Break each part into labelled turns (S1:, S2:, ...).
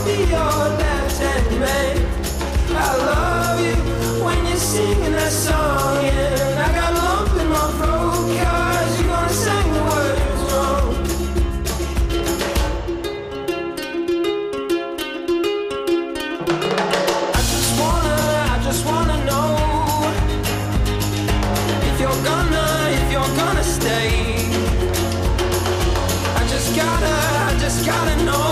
S1: be your left-hand man. I love you when you're singing that song, and I got a lump in my throat 'cause you're gonna sing the words wrong. I just wanna know if you're gonna stay. I just gotta know.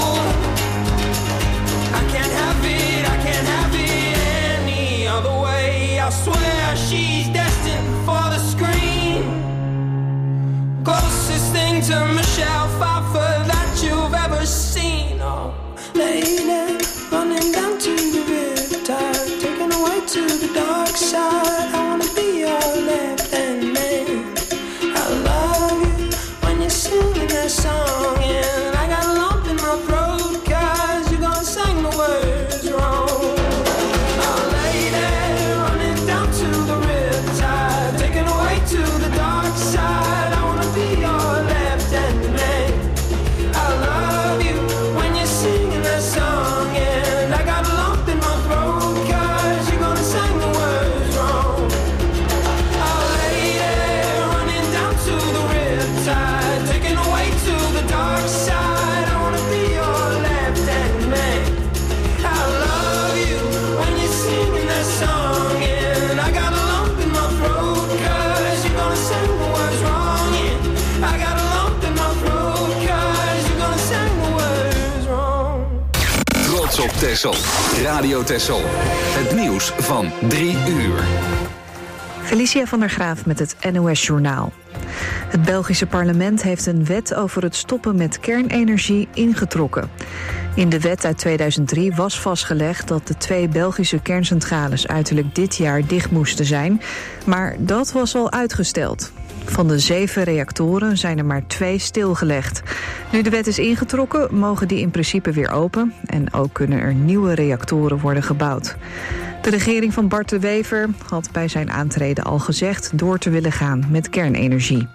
S1: I can't have it any other way. I swear she's destined for the screen. Closest thing to Michelle Pfeiffer that you've ever seen. Oh, lady, running down to the riptide, taken away to the dark side. I wanna be your left-hand man. I love you when you're singing that song, and I got a lump in my throat 'cause you're gonna sing the words wrong. Oh, lady, running down to the riptide, taken away to the dark side. I wanna be your left-hand man. I love you when you're singing that song, and I got a lump in my throat 'cause you're gonna sing the words wrong. Oh, lady, running down to the riptide, taken away to the dark side. I wanna be your left-hand man. I love you when you're singing that song, and I got a lump in my throat 'cause you're gonna sing the words wrong. Yeah, I got a lump in my throat 'cause you're gonna sing the words wrong.
S2: Trots op Texel. Radio Texel. Het nieuws van 3 uur.
S3: Felicia van der Graaf met het NOS-journaal. Het Belgische parlement heeft een wet over het stoppen met kernenergie ingetrokken. In de wet uit 2003 was vastgelegd dat de 2 Belgische kerncentrales uiterlijk dit jaar dicht moesten zijn, maar dat was al uitgesteld. Van de 7 reactoren zijn er maar 2 stilgelegd. Nu de wet is ingetrokken, mogen die in principe weer open en ook kunnen er nieuwe reactoren worden gebouwd. De regering van Bart de Wever had bij zijn aantreden al gezegd door te willen gaan met kernenergie.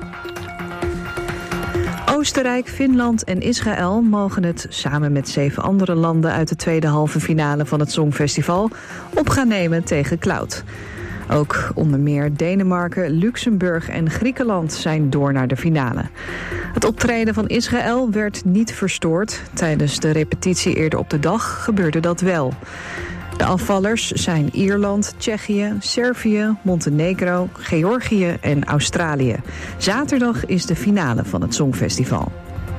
S3: Oostenrijk, Finland en Israël mogen het samen met 7 andere landen uit de tweede halve finale van het Songfestival op gaan nemen tegen Cloud. Ook onder meer Denemarken, Luxemburg en Griekenland zijn door naar de finale. Het optreden van Israël werd niet verstoord. Tijdens de repetitie eerder op de dag gebeurde dat wel. De afvallers zijn Ierland, Tsjechië, Servië, Montenegro, Georgië en Australië. Zaterdag is de finale van het Songfestival.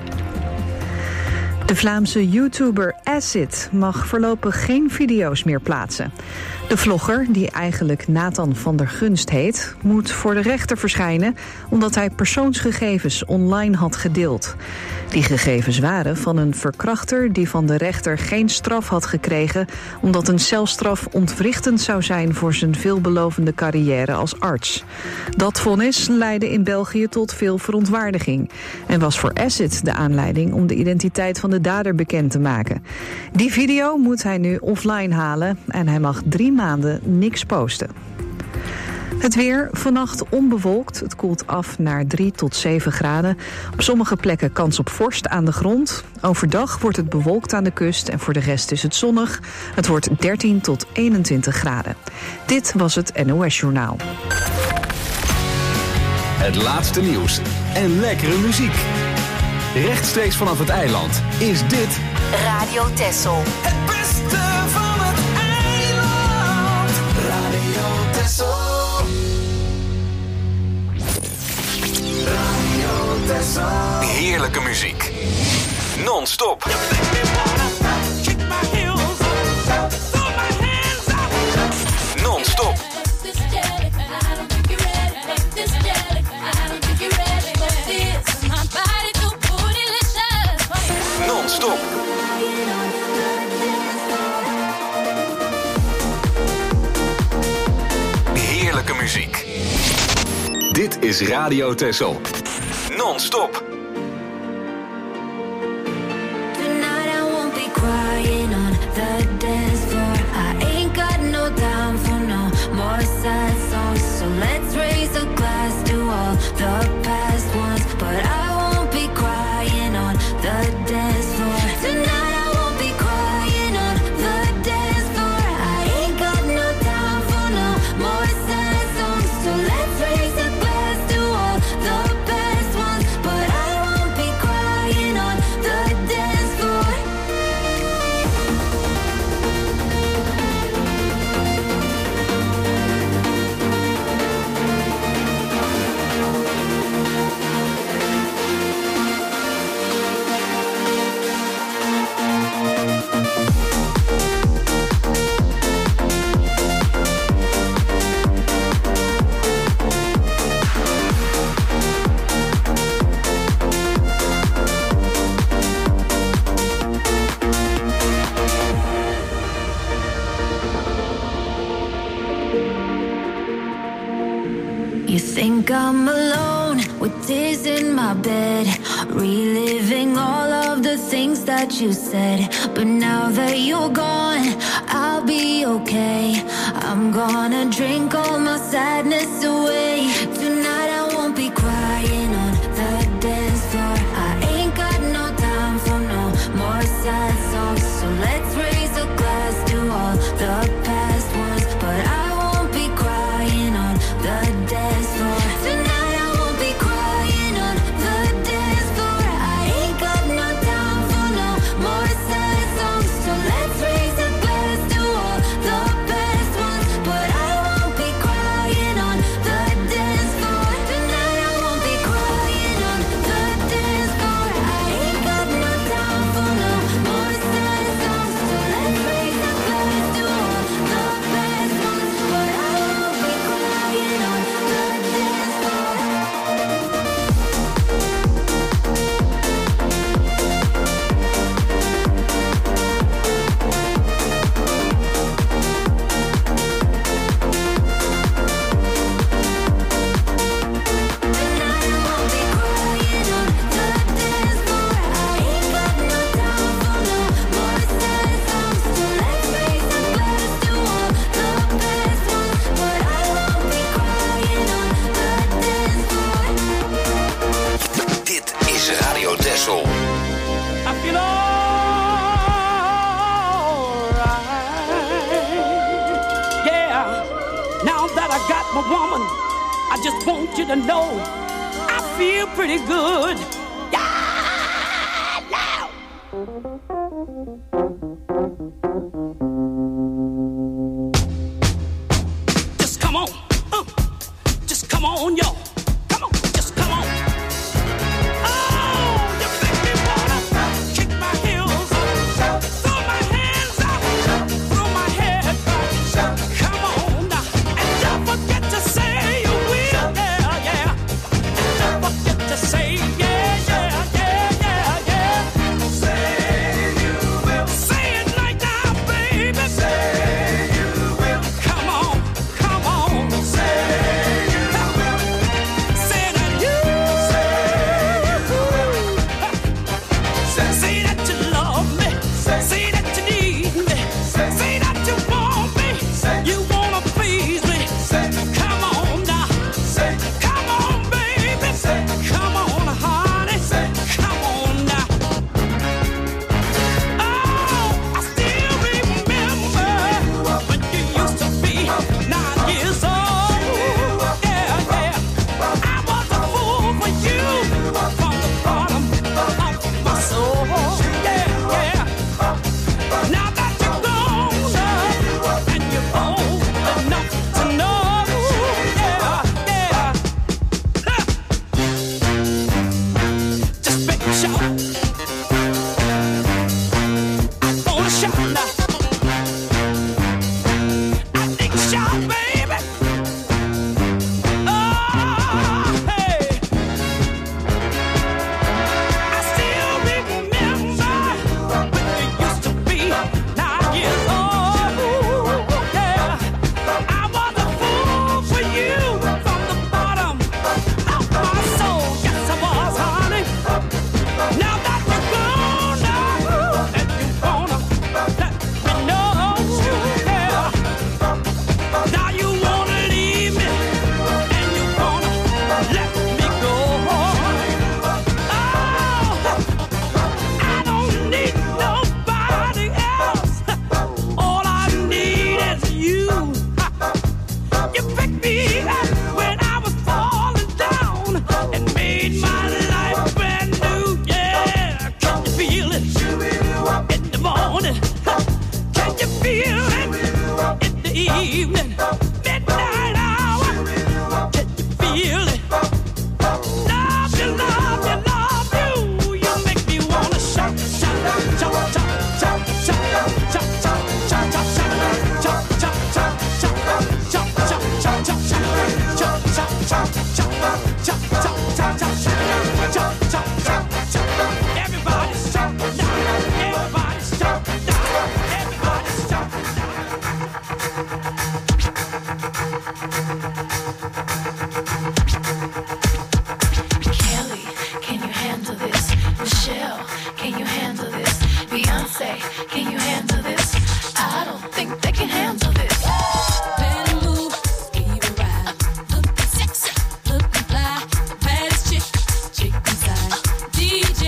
S3: De Vlaamse YouTuber Acid mag voorlopig geen video's meer plaatsen. De vlogger, die eigenlijk Nathan van der Gunst heet, moet voor de rechter verschijnen omdat hij persoonsgegevens online had gedeeld. Die gegevens waren van een verkrachter die van de rechter geen straf had gekregen omdat een celstraf ontwrichtend zou zijn voor zijn veelbelovende carrière als arts. Dat vonnis leidde in België tot veel verontwaardiging en was voor Acid de aanleiding om de identiteit van de dader bekend te maken. Die video moet hij nu offline halen en hij mag 3 maanden niks posten. Het weer, vannacht onbewolkt. Het koelt af naar 3 tot 7 graden. Op sommige plekken kans op vorst aan de grond. Overdag wordt het bewolkt aan de kust en voor de rest is het zonnig. Het wordt 13 tot 21 graden. Dit was het NOS-journaal.
S2: Het laatste nieuws en lekkere muziek. Rechtstreeks vanaf het eiland is dit
S4: Radio Texel.
S1: Het beste van het eiland. Radio Texel. Radio Texel.
S2: heerlijke muziek. Non-stop. Non-stop. Non-stop. Heerlijke muziek. Dit is Radio Texel. Non-stop.
S5: Sad songs, so let's raise a glass to all the past ones. But I won't be crying on the dance floor tonight. I won't be think I'm alone with tears in my bed, reliving all of the things that you said. But now that you're gone, I'll be okay. I'm gonna drink all my sadness away. Tonight I won't be crying on the dance floor. I ain't got no time for no more sad songs. So let's raise a glass to all the past ones. But I won't be crying on the dance floor. Tonight I won't be crying on the dance floor. I ain't got no time for no more sad songs. So let's raise a glass to all the past ones. But I won't be crying on the dance floor. Tonight I won't be crying on the dance floor. I ain't got no time for no more sad songs. So let's raise a glass to all the past ones. But I won't be crying on the dance floor.
S2: Dit is Radio Texel.
S1: I feel alright. Yeah. Now that I got my woman, I just want you to know I feel pretty good. Yeah. Now. Just come on. Just come on, yo. Come on. Just come on. Oh, you make me wanna kick my heels up, throw my hands up, throw my head back. Come on now, and don't forget to say you will, yeah, yeah. And don't forget to say yeah, yeah, yeah, yeah, yeah. Say you will. Say it like that, baby. Say you will. Come on, come on. Say you will. Say that you. Say that you love me. Say that you need me. Say that you want me. You wanna please me. Come on now. Come on, baby. Come on, honey. Come on now. Oh, I still remember when you used to be 9 years old. Yeah, yeah. I was a fool for you from the bottom of my soul. Yeah, yeah. Now that you're gone, love, and you're old enough to know. Yeah, yeah. Huh. Just make a shout. I wanna shout now. I think shout, baby. Oh, hey. I still remember when you used to be 9 years old. Yeah, I was a fool for you from the bottom of my soul. Yes, I was, honey. Now that you're gone now, and you wanna let me know, yeah. Now you wanna leave me, and you wanna let me go. Oh, I don't need nobody else. All I need is you. You picked me up when I was falling down and made my life brand new. Yeah, can you feel it in the morning? Can you feel it in the evening? Midnight hour. Can you feel it? Love you, love you, love you. You make me wanna shout, shout, shout, shout, shout, shout, shout, shout, shout, shout, shout, shout, shout, shout, shout, shout, shout, shout, everybody shout now, everybody shout now, everybody shout now.
S5: can you handle this? I don't think they can handle this. Better move, give you a ride. Looking sexy, looking fly. The baddest chick inside. DJ,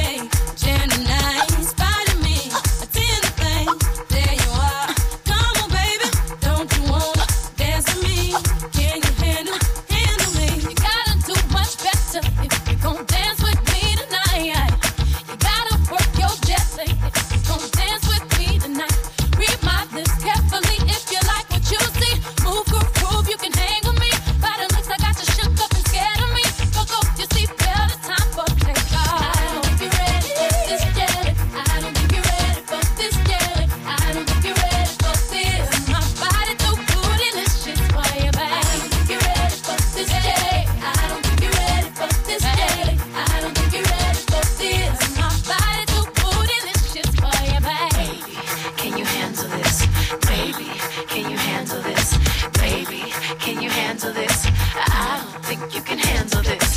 S5: Gemini, inspiring me. Attend the thing, there you are. Come on, baby, don't you wanna dance with me? Can you handle me? You gotta do much better if you gon' dance with me tonight. You gotta work your jelly if you gon' dance with me tonight. Read my lips carefully if you like what you see. Move, groove, you can hang with me. By the looks I got you shook up and scared of me. Go, your seatbelt, it's time for takeoff. I don't think you're ready for this jelly. I don't think you're ready for this jelly. I don't think you're ready for this. My body too bootylicious for you, babe. I don't think you're ready for this jelly. I don't think you're ready for this jelly. I don't think you're ready for this. My body too bootylicious for you, babe. Can you handle this? Baby, can you handle this? Baby, can you handle this? I don't think you can handle this.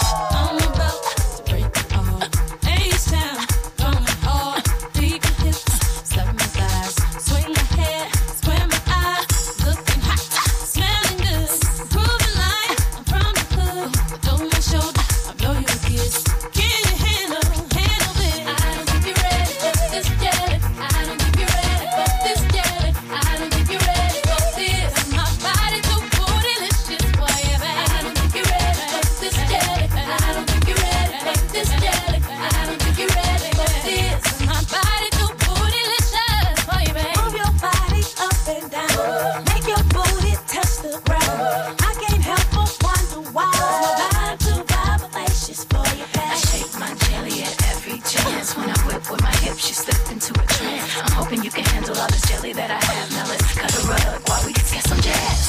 S5: I'm about to break it all. H-Town, going hard. Beat my hips, slap my thighs. Swing my hair, square my eyes. Looking hot, smelling good. Proving like I'm from the hood. Throw my shoulder, I blow you a kiss. Can you handle this? I don't think you're ready for this jelly. I don't think you're ready for this jelly. I don't think you're ready for this. My body too bootylicious for you, babe. I don't think you're ready for this jelly. I don't think you're ready for this jelly. I don't think you're ready for this. My body too bootylicious for you, babe.
S4: Move your body up and down. Make your booty touch the ground. I can't help but wonder why. My vibe too vibalacious for you,
S5: I
S4: babe.
S5: shake my jelly at every chance. When I whip with my hips, you slip into a trance. I'm hoping you can handle all this jelly that I have. Now let's cut a rug while we get some jazz.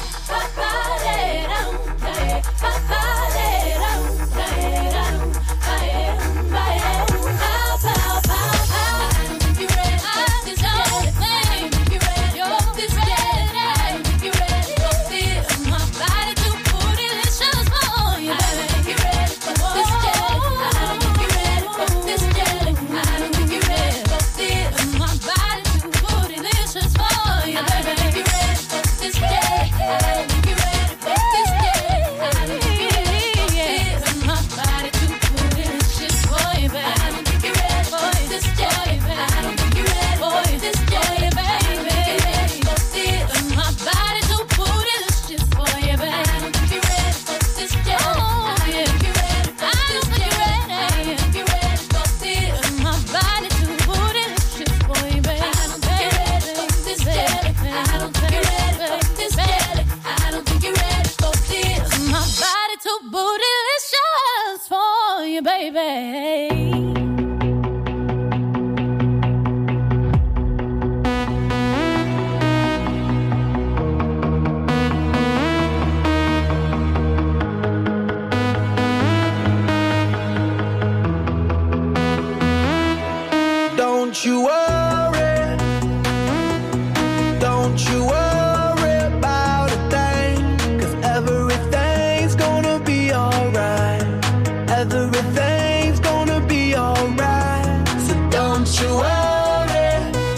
S1: Don't you worry, don't you worry about a thing, 'cause everything's gonna be alright. Everything's gonna be alright. So don't you worry,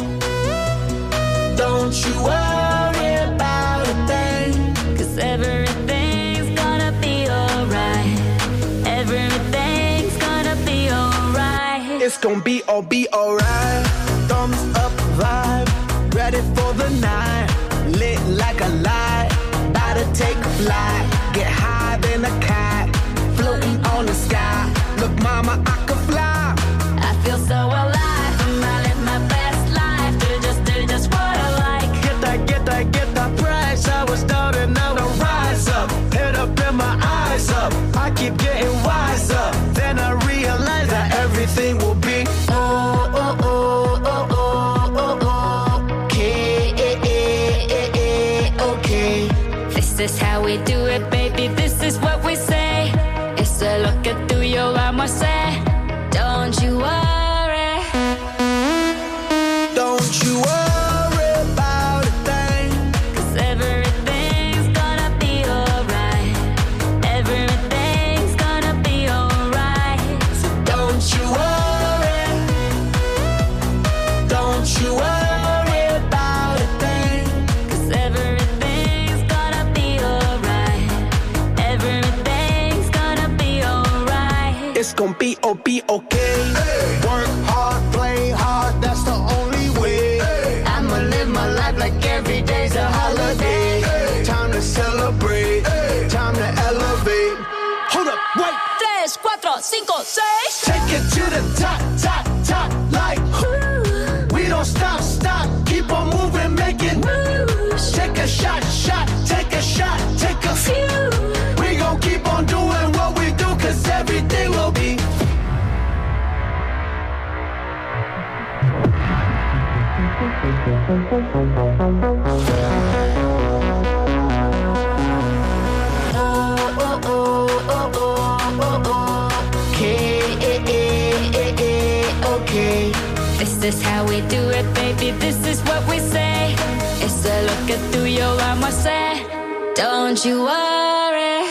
S1: don't you worry about a thing,
S4: 'Cause everything's gonna be alright. Everything's gonna be alright.
S1: it's gonna be alright. Thumbs up vibe, ready for the night. Lit like a light, about to take a flight. Get high than a cat, floating on the sky. Look mama, I could fly.
S4: I feel so alive. I live my best life. Do just what I like.
S1: Get that price. I was down and now I rise up. Head up and my eyes up. I keep getting wiser. Then I realize that everything will be okay.
S4: This is how we do it, baby. This is what we say. It's a look at through your arm, I say. Don't you worry.
S1: Don't you worry about a thing,
S4: 'Cause everything's gonna be alright. Everything's gonna be alright.
S1: so don't you worry. Don't gon' be okay.
S6: Hey. Work hard, play hard, that's the only way. Hey. I'ma live my life like every day's a holiday. Hey. Time to celebrate, hey. Time to elevate. Hold up, wait.
S4: 3, 4, 5, 6.
S6: Take it to the top, top, top, like ooh. We don't stop, stop, keep on moving, make it moves. Take a shot, shot, take a shot, take a few. We gon' keep on doing what we do, cause everything will be.
S5: Okay. This is how we do it, baby. This is what we say. It's a look at through your arm, I say. Don't you worry.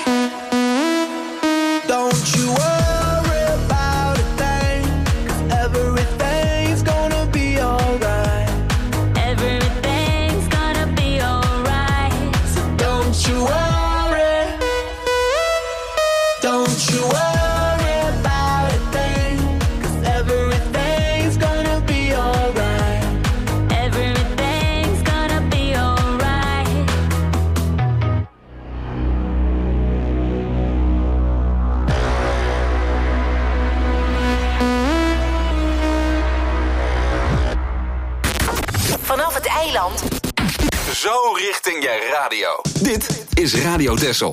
S1: Don't you worry about a thing, 'cause everything's gonna be alright.
S5: Everything's gonna be alright.
S1: So don't you worry. Don't you worry about a thing, 'cause everything's gonna be alright.
S5: Everything's gonna be alright.
S7: Vanaf het eiland.
S2: Zo richting je radio. Dit is Radio Texel.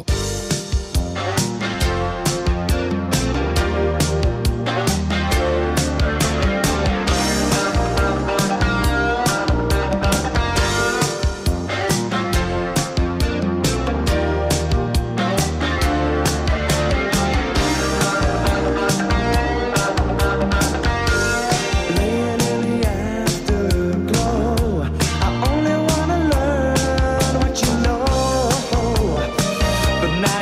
S1: Laying in the afterglow, I only wanna learn what you know. But now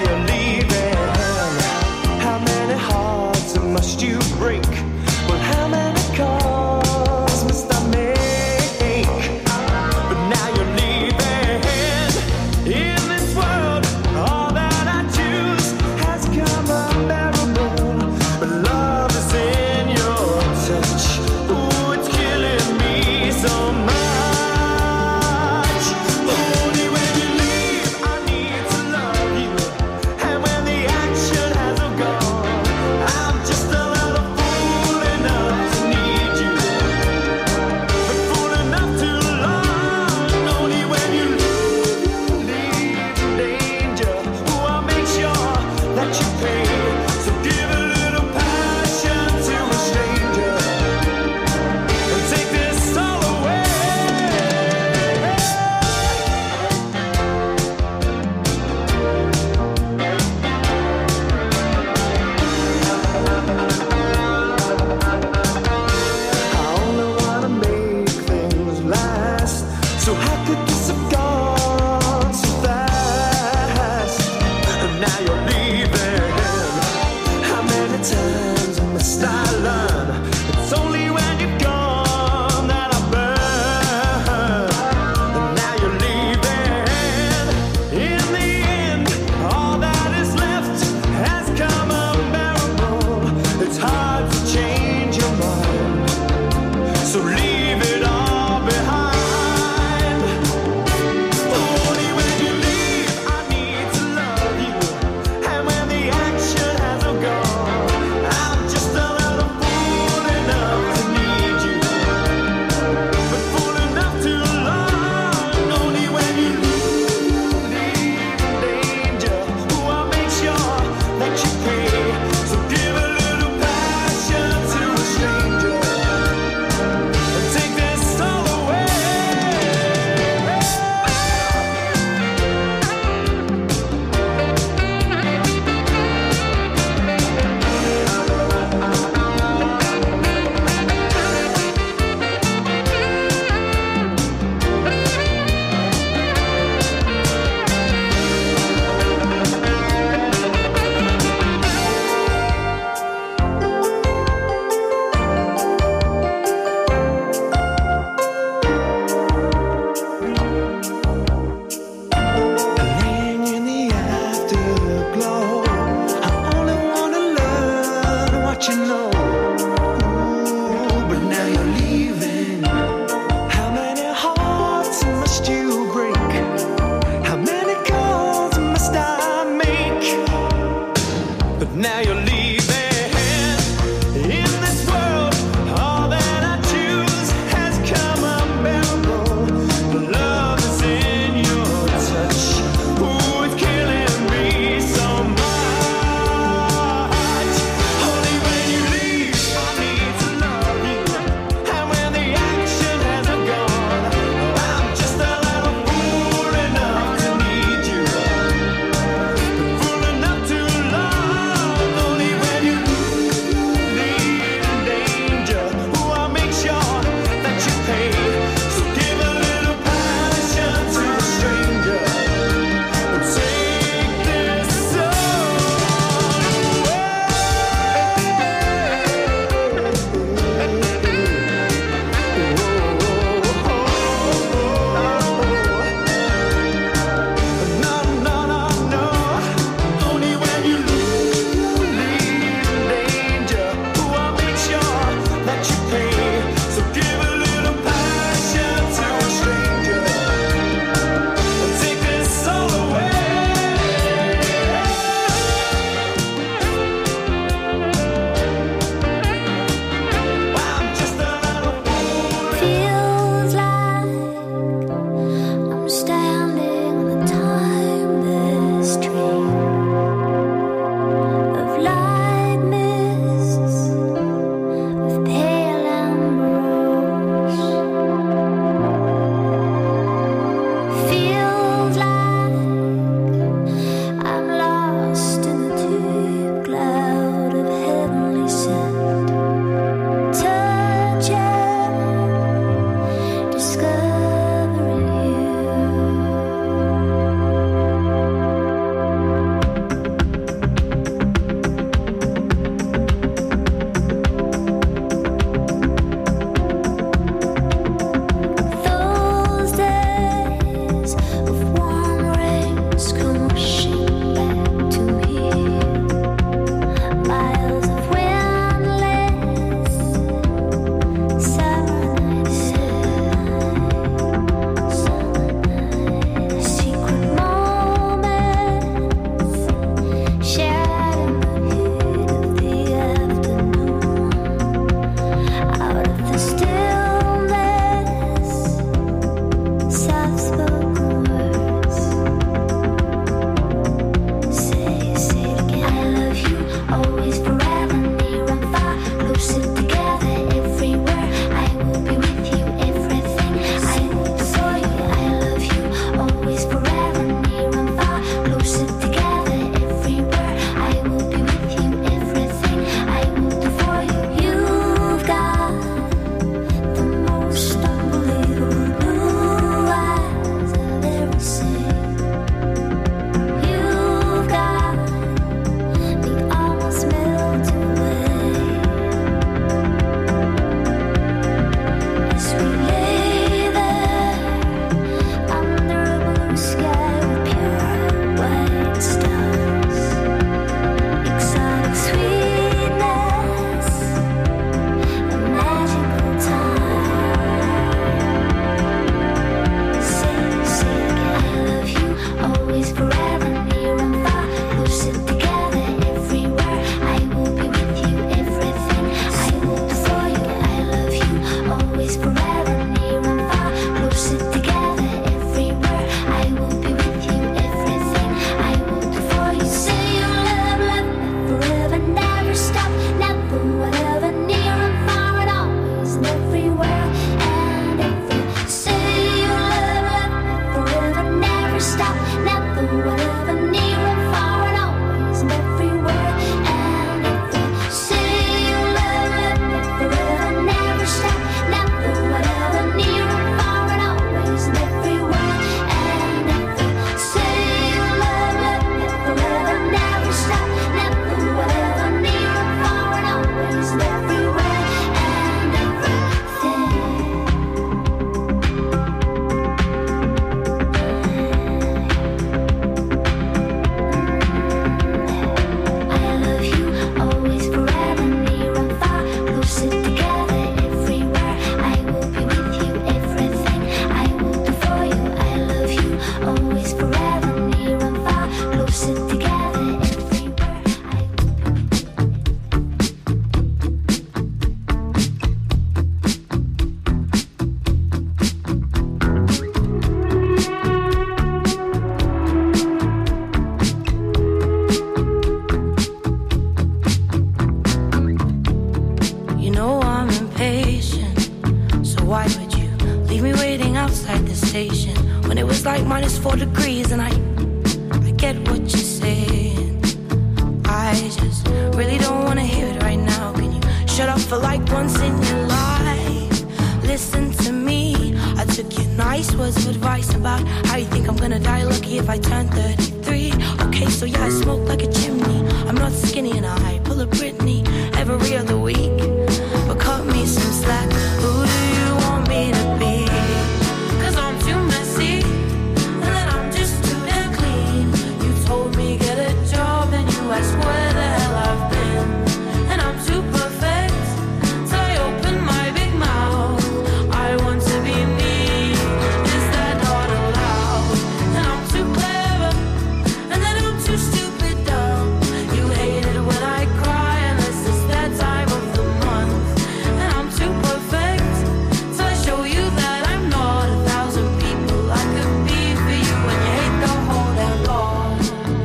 S1: outside the station when it was like -4 degrees, and I get what you're saying. I just really don't want to hear it right now. Can you shut up for like once in your life? Listen to me. I took your nice words of advice about how you think I'm gonna die lucky if I turn 33. Okay, so yeah, I smoke like a chimney. I'm not skinny and I pull a Britney every other week. But cut me some slack. Who do you want me to be? 'Cause I'm too messy, and then I'm just too damn clean. You told me get a job, and you asked where the hell I've been. And I'm too perfect, so I open my big mouth. I want to be me. Is that not allowed? And I'm too clever, and then I'm too stupid dumb. You hate it when I cry, unless it's that time of the month. And I'm too perfect, so I show you that I'm not 1,000 people I could be for you. And you hate the whole damn lot.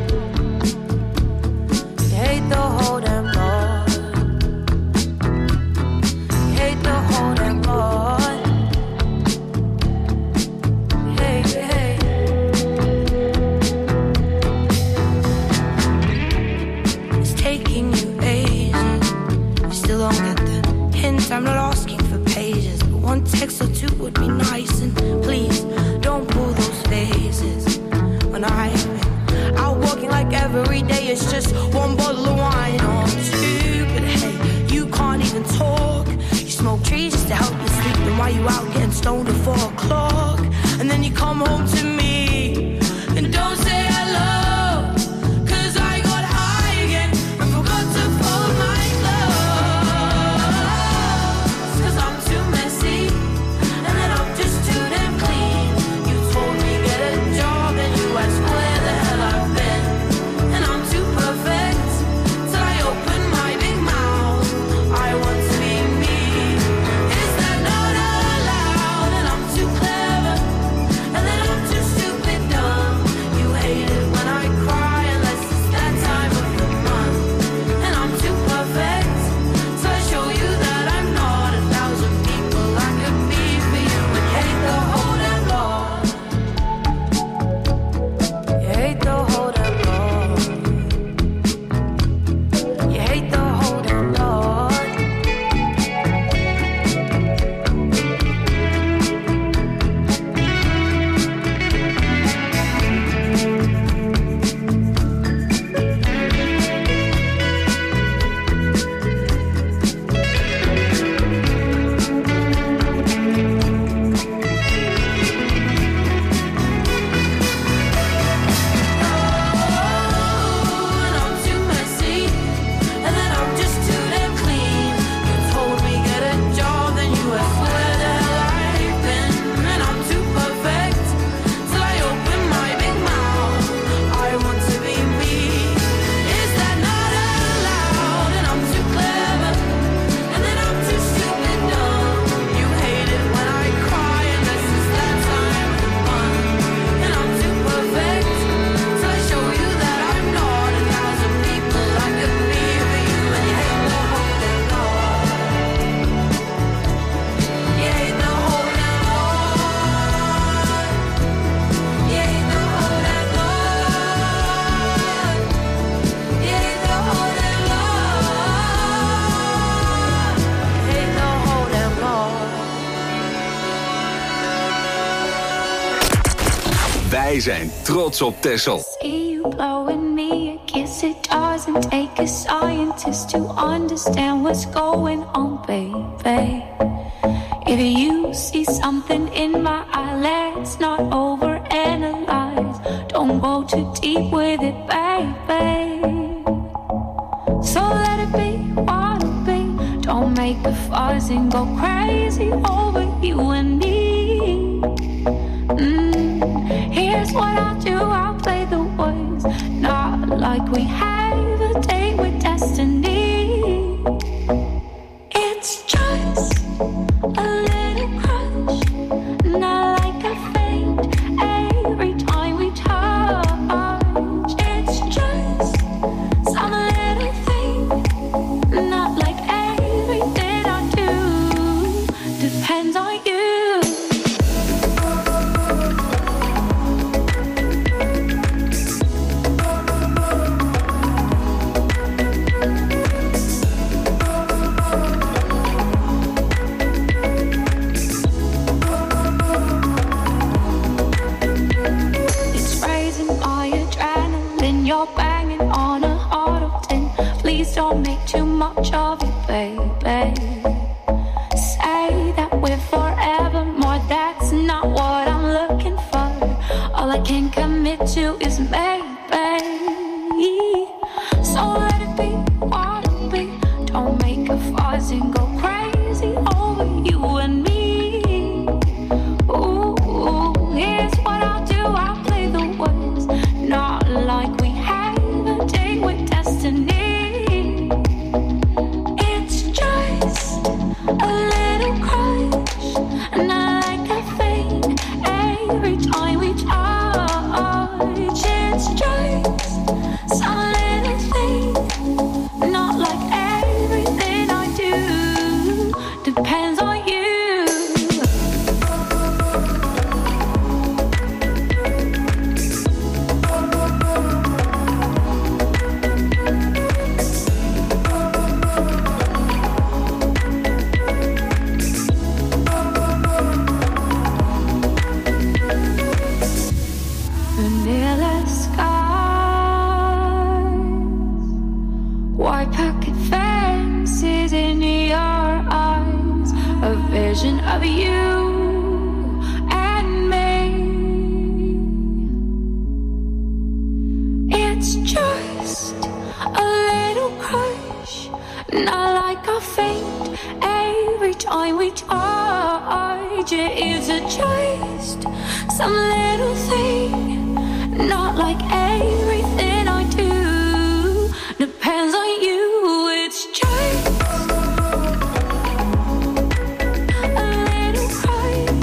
S1: You hate the whole damn lot. You hate the whole damn lot. Hey, hey. It's taking you ages. You still don't get the hint. I'm not asking for pages, but one text or two would be nice. And please don't pull those faces when I've been out walking like every day. It's just one bottle of wine or two. But hey, you can't even talk. You smoke trees just to help you sleep. Then why you out getting stoned at 4 o'clock? And then you come home to me and don't say hello. 'Cause I got high again and forgot to fold my clothes. 'Cause I'm too messy, and then I'm just too damn clean. You told me get a job, and you asked where the hell I've been. And I'm too perfect, till I open my big mouth. I want to be me. Is that not allowed? And I'm too clever, and then I'm too stupid dumb. You hate it when I cry, unless it's that time of the month. And I'm too perfect, so I show you that I'm not 1,000 people I could be for you. And you hate the whole damn lot. You hate the whole damn lot. You hate the whole damn lot. And I'm too messy, and then I'm just too damn clean. You told me get a job, then you asked where the hell I've been. And I'm too perfect, till I open my big mouth. I want to be me. Is that not allowed? And I'm too clever, and then I'm too stupid dumb. You hate it when I cry, unless it's that time of the month. And I'm too perfect, so I show you that I'm not 1,000 people I could be for you. And you hate the whole damn lot. You hate the whole damn lot. You hate the whole damn lot. You hate the whole damn lot. You hate the whole damn lot.
S2: Wij zijn trots op Texel.
S5: See you blowing me a kiss. It doesn't take a scientist to understand what's going on, baby. If you see something in my eye, let's not overanalyze. Don't go too deep with it, baby. So let it be what it be. Don't make a fuss and go crazy over you and me. Here's what I'll do, I'll play the words, not like we have a date with destiny. It's just a little crush, not like a faint every time we touch. It's just some little thing, not like everything I do depends on you. baby. Say that we're forevermore, that's not what I'm looking for. All I can commit to is maybe. So let it be what it be. Don't make a fuss and go crazy over you and me. Ooh, here's what I'll do, I'll play the words, not like we have a date with destiny. It's just a little crush, and I like that thing every time we touch. It's just some little thing, not like everything I do depends on you. Vanilla skies, white picket fences in your eyes, a vision of you and me. It's just a little crush, not like I faint every time we touch. It's just some little thing, not like everything I do depends on you. It's just a little crush.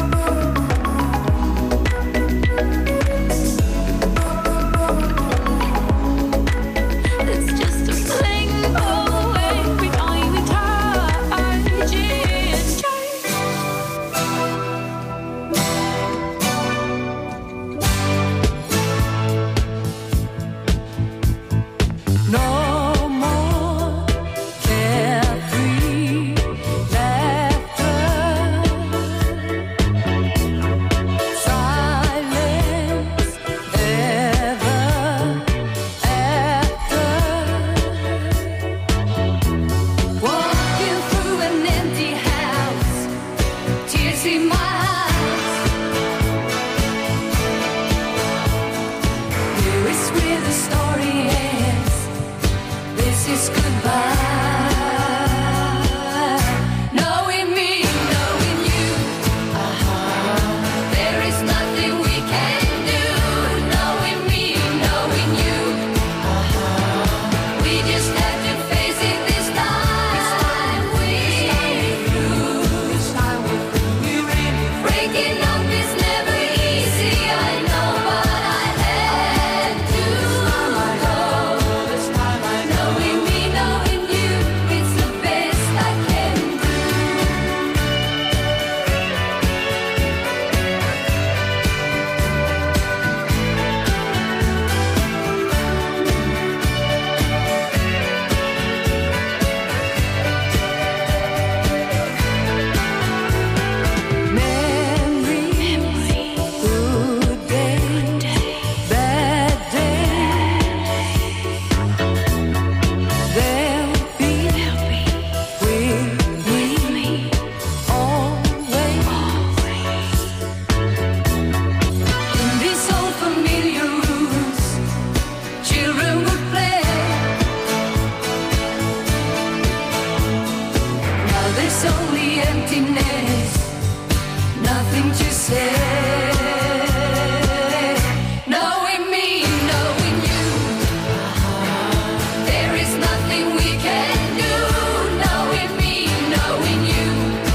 S5: It's just a fling, oh, every time we touch. It's just
S1: No more carefree laughter, silence ever after. Walking through an empty house, tears in my eyes. Here is where the story ends. This is goodbye. Knowing me, knowing you. There is nothing we can do. Knowing me, knowing you. We just have to face it this time. We're through. Breaking up is never easy, I know, but I had to go. Knowing me, knowing you, it's the best I can do. Memory, good day, bad day. They'll be with me always. In these old familiar rooms, children would play. Now there's only emptiness, nothing to say. Knowing me, knowing you. There is nothing we can do. Knowing me, knowing you.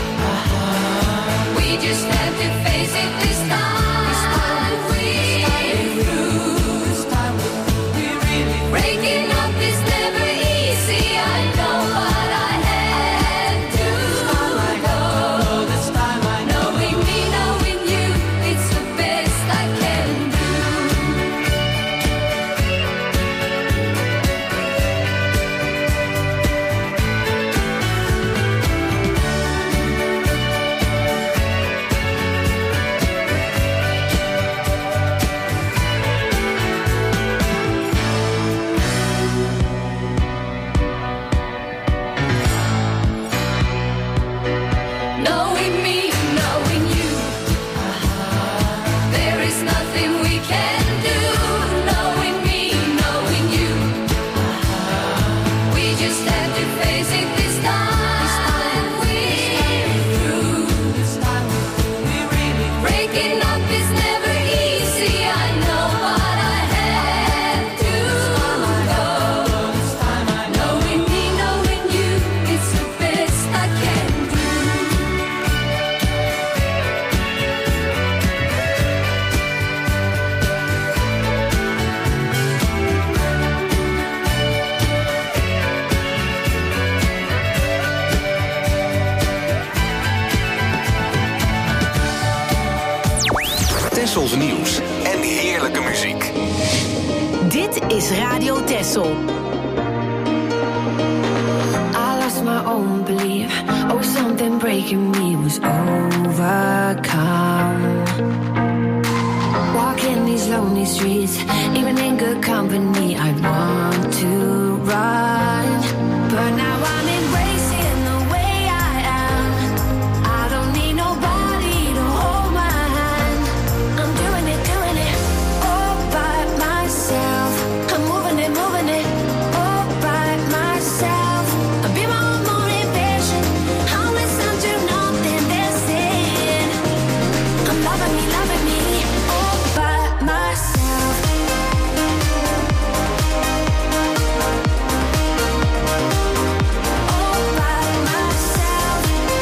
S1: We just have to face it this time. We're through. Breaking up is never easy, I know, but I had to go. Knowing me, knowing you.
S2: Tessels nieuws en heerlijke muziek.
S7: Dit is Radio Tessel.
S5: I lost my own belief. Oh, something breaking me was overcome. Walking these lonely streets, even in good company, I want to run. But now I'm embracing the way I am. I don't need nobody to hold my hand. I'm doing it all by myself. I'm moving it all by myself. I'll be my own motivation. I'll listen to nothing they're saying. I'm loving me all by myself. All by myself.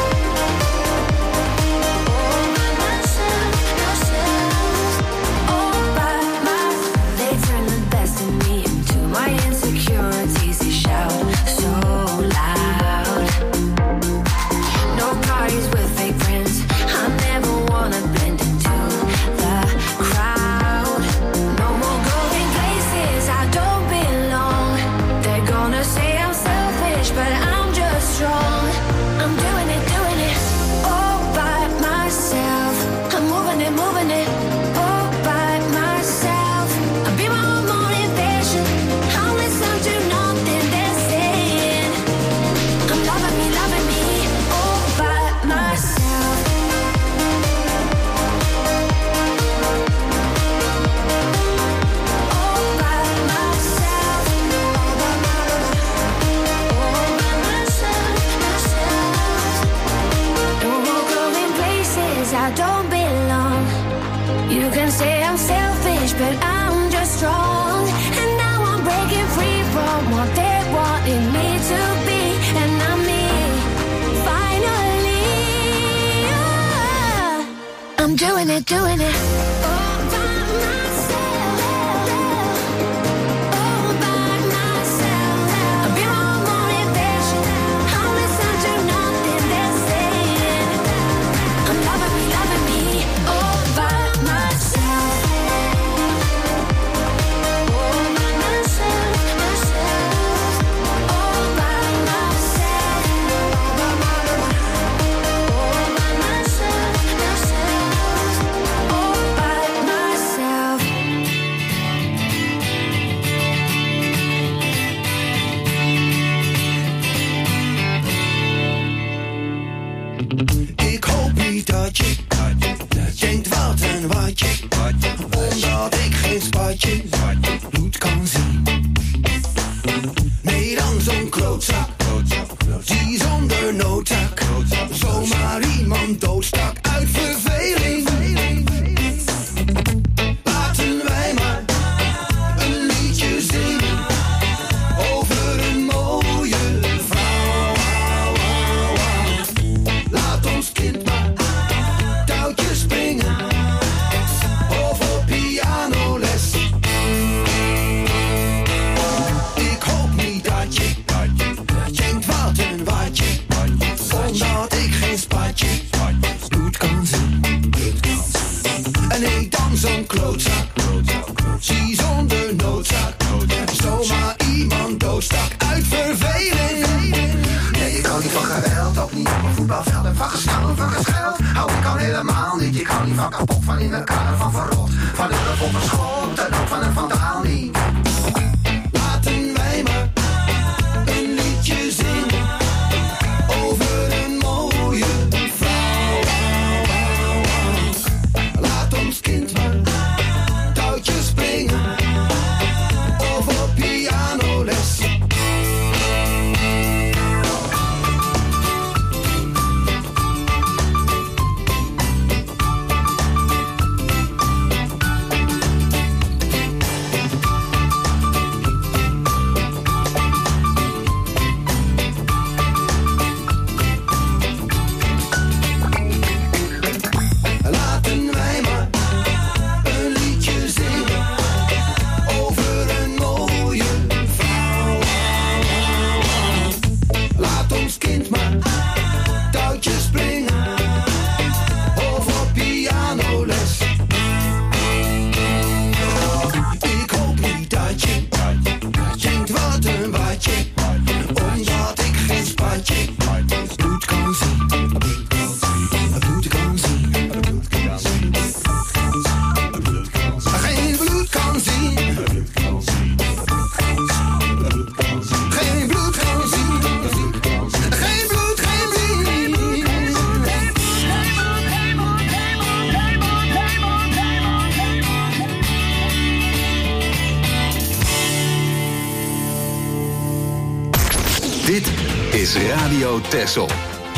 S5: All by myself. They turn the best in me into my insecurities. They shout so loud. No parties with fake friends. I never wanna blend into the crowd. No more going places I don't belong. They're gonna say I'm selfish, but I'm just strong. I'm doing it all by myself. I'm moving it all by myself. I'll be my own motivation. I'll listen to nothing they're saying. I'm loving me all by myself. All by myself. No more going places I don't belong. You can say I'm selfish, but I'm just strong. And now I'm breaking free from what they wanted me to be. And I'm me, finally. I'm doing it all by myself. All by myself. I'll be my own motivation. I'll listen to nothing they're saying. I'm loving me all by myself. All by myself. All by myself. All by myself. All by myself.
S6: Ik hoop niet dat je denkt wat en wat je, omdat ik geen spatje bloed kan zien. Nee, dan zo'n klootzak, die zonder noodzaak zomaar iemand doodstak uit verveling. Laten wij maar een liedje zingen over een mooie vrouw. Laat ons kind maar touwtjes springen of op pianoles. Ik hoop niet dat je denkt wat en wat je, omdat ik geen spatje bloed kan zien. En nee, dan zo'n klootzak, die zonder noodzaak zomaar iemand doodstak uit verveling. Nee, ik hou niet van geweld, ook niet op een voetbalveld. En van gescheld, hou ik al helemaal niet. Ik hou niet van kapot, van in elkaar, van verrot, van een op een schot en ook van een vandaal niet. Laten wij maar een liedje zingen over een mooie vrouw. Laat ons kind maar touwtjes springen of op pianoles.
S2: Radio Texel.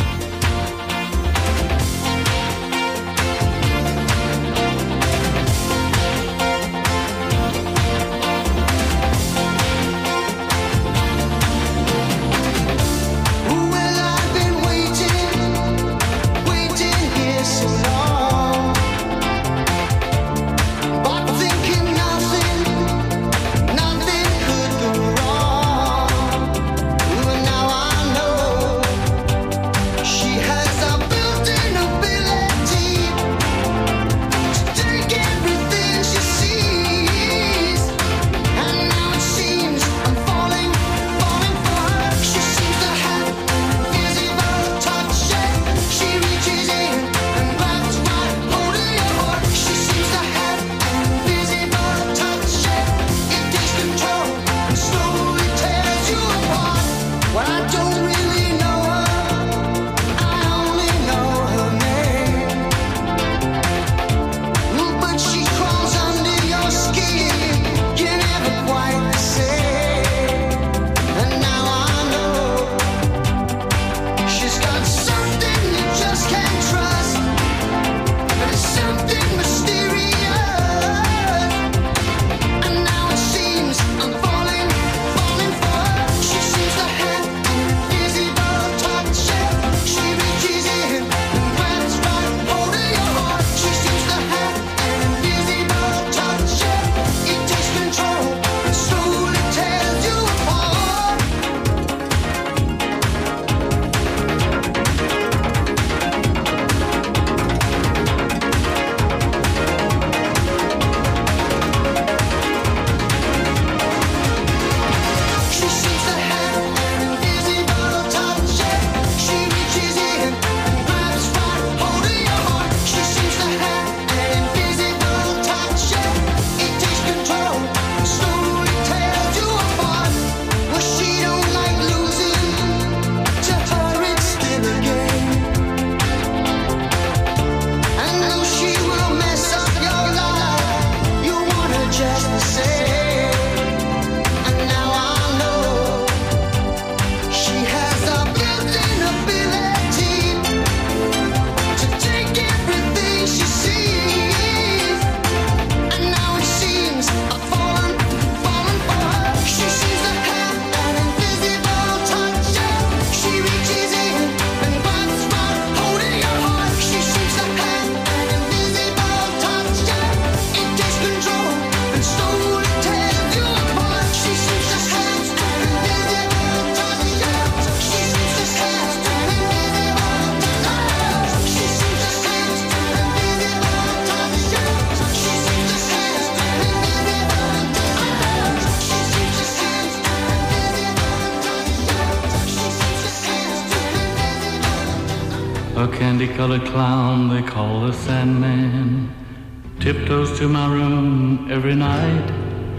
S8: A candy-colored clown they call the Sandman tiptoes to my room every night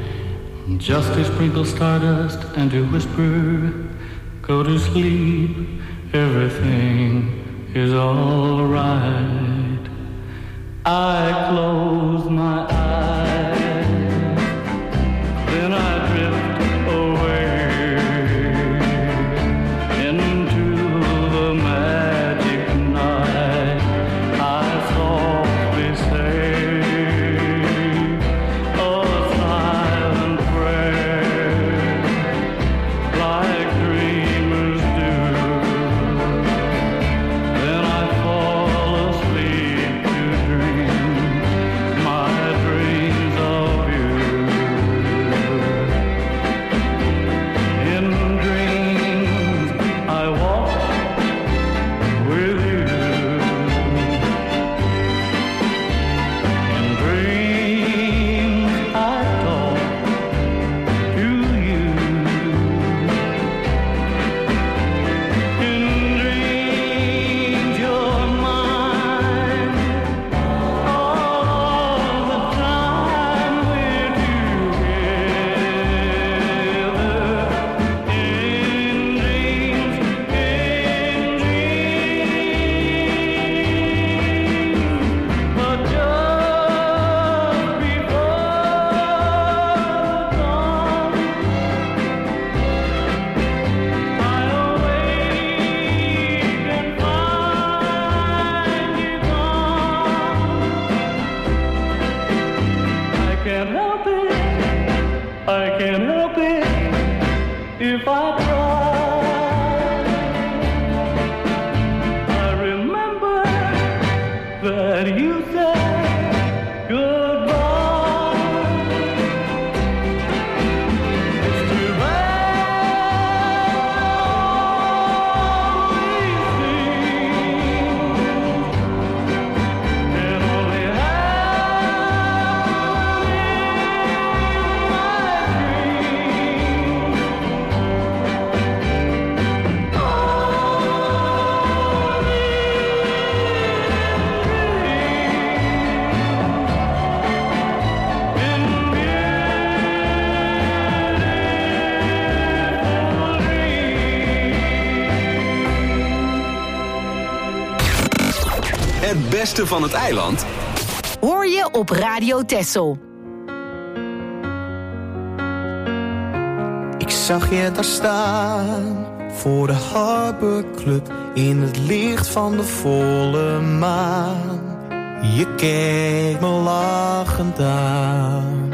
S8: just to sprinkle stardust and to whisper, go to sleep, everything is all right. I close my eyes, then I drift away into the magic night. I softly say a silent prayer like dreamers do. Then I fall asleep to dream if I tried. I remember that you said goodbye. It's too bad these things can only happen in my
S2: Het beste van het eiland
S7: Hoor je op Radio Texel.
S9: Ik zag je daar staan voor de Harbor Club in het licht van de volle maan. Je keek me lachend aan.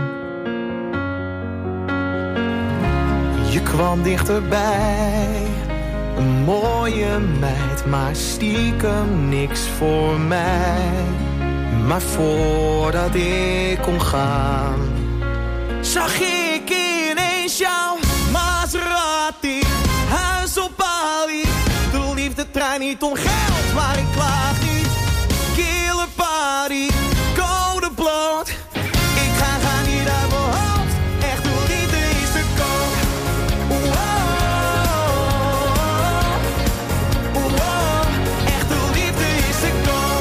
S9: Je kwam dichterbij, een mooie meid, maar stiekem niks voor mij. Maar voordat ik kon gaan, zag ik ineens jouw Maserati, huis op Bali. De liefdetrein niet om geld, maar ik klaag niet. Kille party, code bloot. Ik ga niet uit mijn hoofd, echt de liefde is te koop. Echt de liefde is te koop.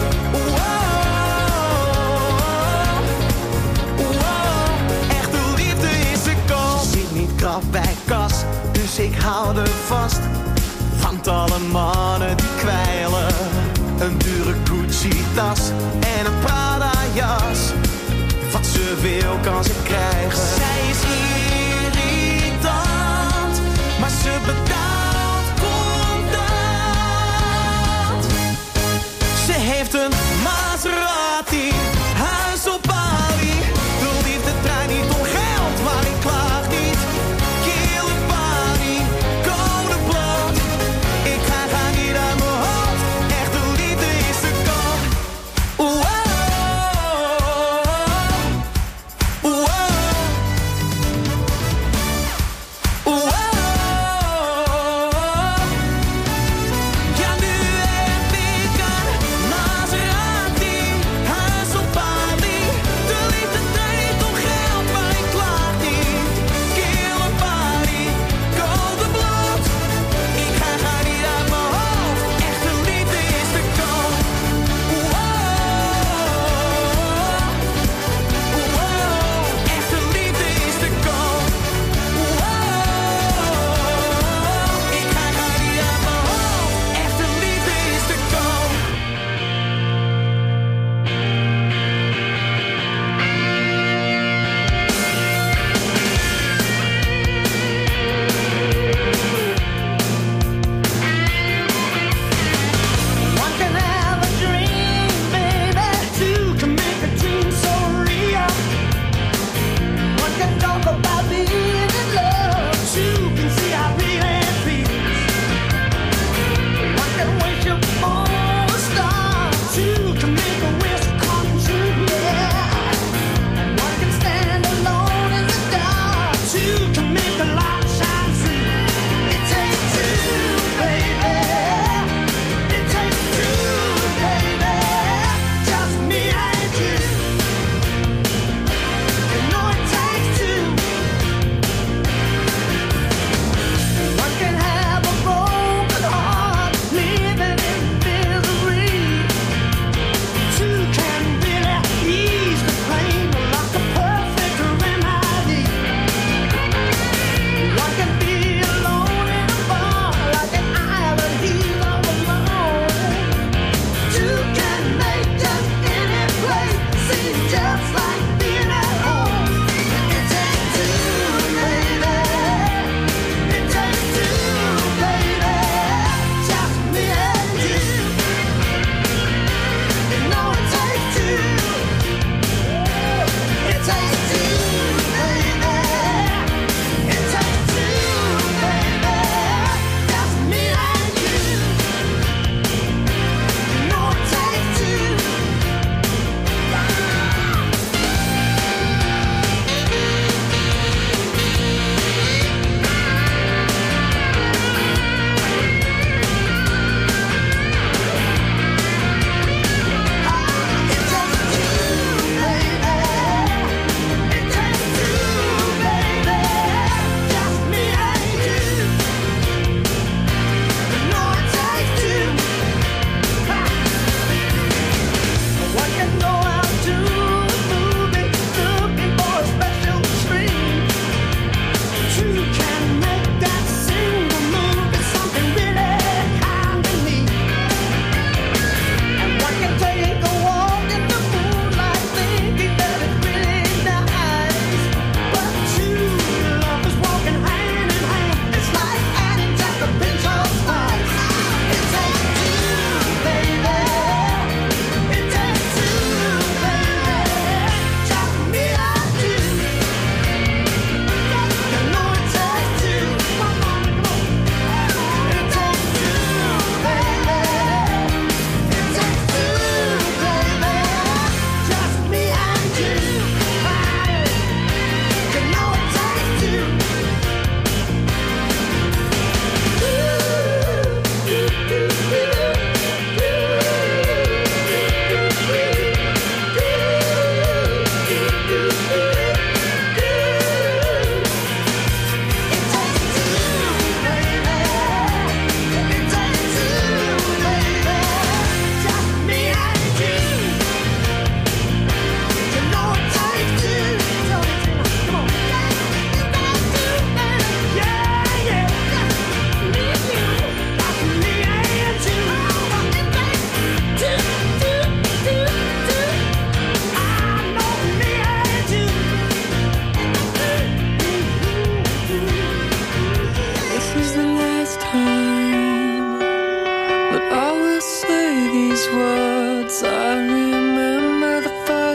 S9: Echt de liefde is te koop. Zit niet krap bij kas, dus ik hou er vast. Want alle mannen die kwijlen, een dure Gucci-tas en een Prada-jas. Wat ze wil kan ze krijgen. Zij is irritant, maar ze betaalt contant. Ze heeft een Maserati, huis op Bali. De liefdetrein niet om geld, maar ik klaag niet. Kille party, code bloot. Ik ga niet uit mijn hoofd, echt de liefde is te koop. Ja, nu heb ik een Maserati, huis op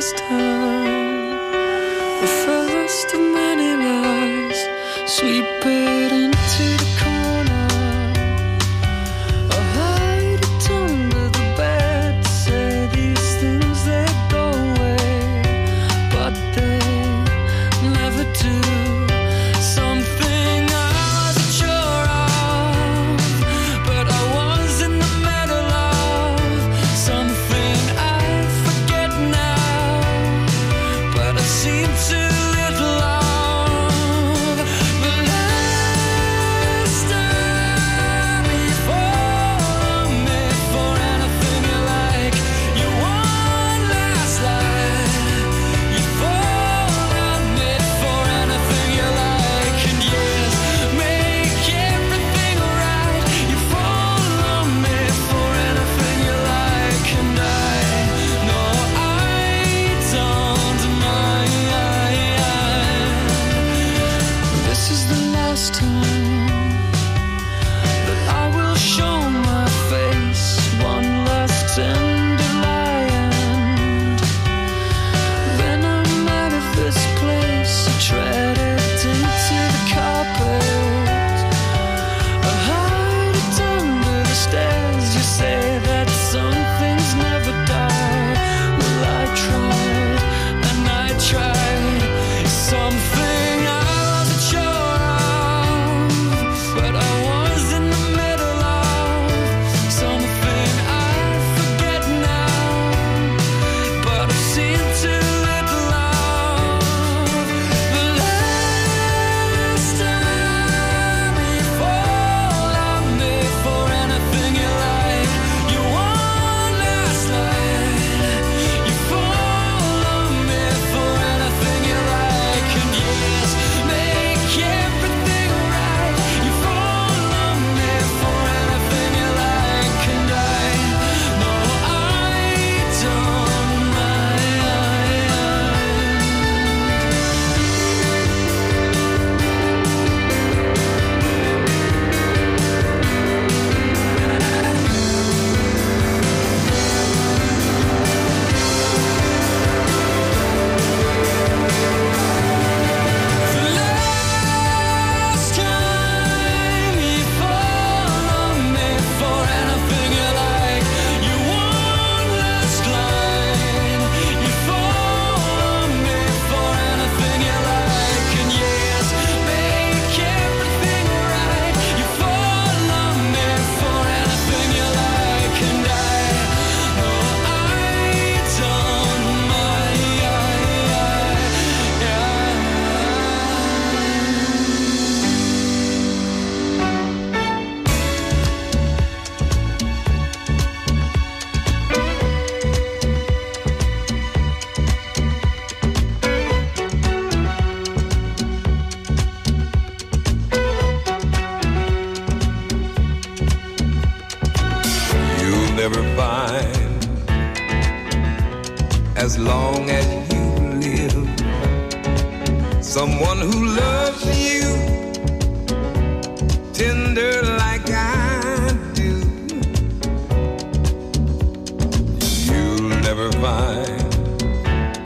S1: last time, the first of many lies, sweep it into the corner, or hide it under the bed. Say these things, they go away, but they never do. Something I wasn't sure of, but I was in the middle of. Something I forget now, but I seem to little of. The last time you fall on me for anything you like, you one last lie. You fall on me for anything you like, and yes, make everything right. You fall on me for anything you like, and I know I don't mind. This is the last time that I will show my face. One last tender lie, and then I'm out of this place. I tread it into the carpet, I hide it under the stairs. You say that some things never die. Well, I tried and I tried. Something I wasn't sure of, but I was in the middle of. Something I forget now, but I seem to little of. The last time you fall on me for anything you like, you one last line. You fall on me for anything you like, and yes, make everything right. You fall on me for anything you like, and I know I don't mind. The last time you fall on me for anything you like, you one last line. You fall on me for anything you like, and yes, make everything right. You fall on me for anything you like, and I know I don't mind.
S10: You'll never find, as long as you live, someone who loves